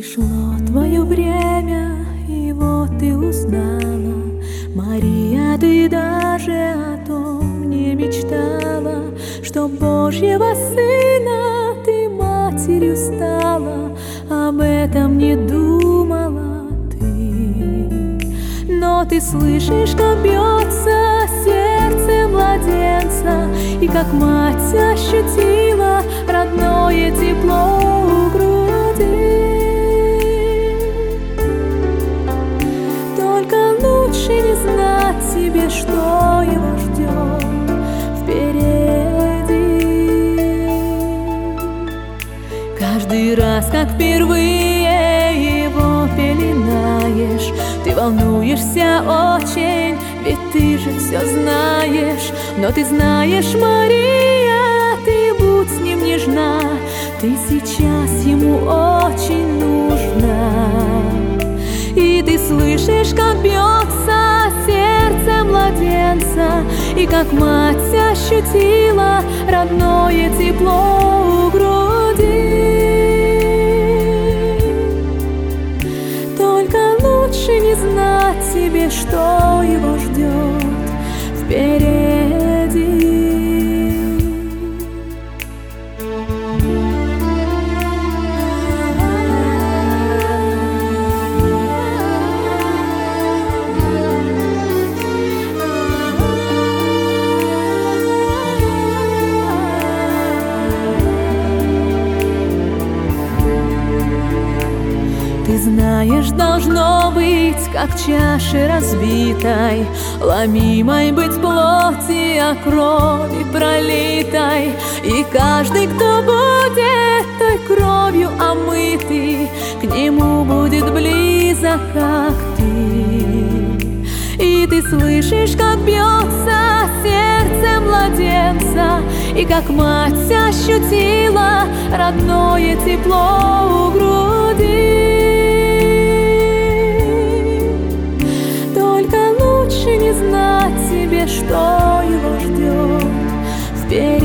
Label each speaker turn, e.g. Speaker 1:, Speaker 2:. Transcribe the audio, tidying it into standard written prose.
Speaker 1: Пришло твое время, и вот ты узнала, Мария, ты даже о том не мечтала, что Божьего Сына ты матерью стала, об этом не думала ты. Но ты слышишь, как бьется сердце младенца, и как мать ощутила родное тепло у груди. Лучше не знать себе, что его ждет впереди. Каждый раз, как впервые его пеленаешь, ты волнуешься очень, ведь ты же все знаешь. Но ты знаешь, Мария, ты будь с ним нежна, ты сейчас ему очень нужна. И ты слышишь, как бьется сердце младенца, и как мать ощутила родное тепло у груди. Только лучше не знать себе, что его ждет впереди. Ты знаешь, должно быть, как чаши разбитой, ломимой быть плоти, а крови пролитой. И каждый, кто будет той кровью омытый, к нему будет близок, как ты. И ты слышишь, как бьется сердце младенца, и как мать ощутила родное тепло у груди. Лучше не знать себе, что его ждет впереди.